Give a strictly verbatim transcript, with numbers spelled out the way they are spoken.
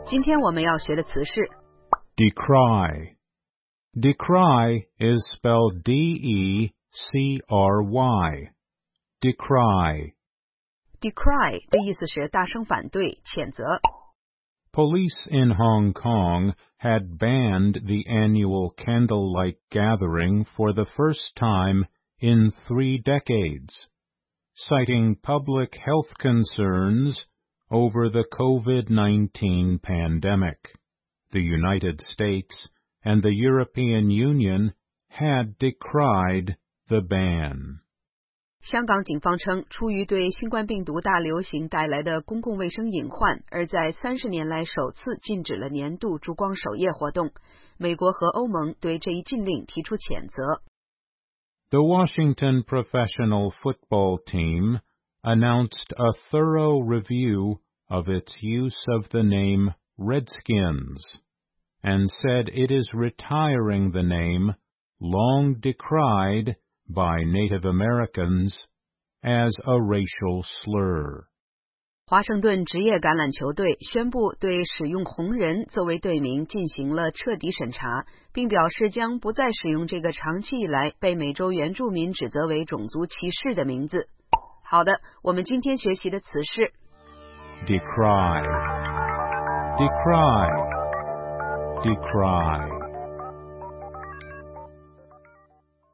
今天我们要学的词是 decry. Decry is spelled D E C R Y. Decry. decry 的意思是大声反对、谴责。 Police in Hong Kong had banned the annual candlelight gathering for the first time in three decades, citing public health concerns over the COVID nineteen pandemic. The United States and the European Union had decried the ban. 香港警方称，出于对新冠病毒大流行带来的公共卫生隐患，而在三十年来首次禁止了年度烛光守夜活动。美国和欧盟对这一禁令提出谴责。 The Washington professional football team announced a thorough review of its use of the name Redskins and said it is retiring the name long decried by Native Americans as a racial slur. 华盛顿职业橄榄球队宣布对使用红人作为队名进行了彻底审查，并表示将不再使用这个长期以来被美洲原住民指责为种族歧视的名字。好的，我们今天学习的词是 decry, decry, decry.